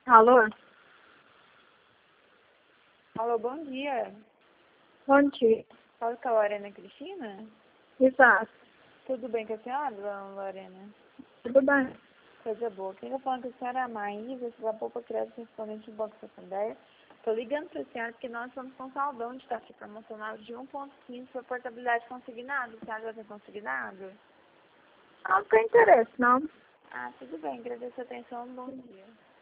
Alô? Alô, bom dia. Bom dia. Fala com a Lorena Cristina? Exato. Tudo bem com a senhora, dona Lorena? Tudo bem? Coisa boa. Quem tá falando com a senhora é a Maísa, da Poupa Crédito, principalmente do Banco Santander. Tô ligando pra senhora porque nós estamos com saldão de taxa promocional de 1,15 para portabilidade consignada. A senhora já tem consignado? Não tem interesse, não. Ah, tudo bem. Agradeço a atenção. Bom dia.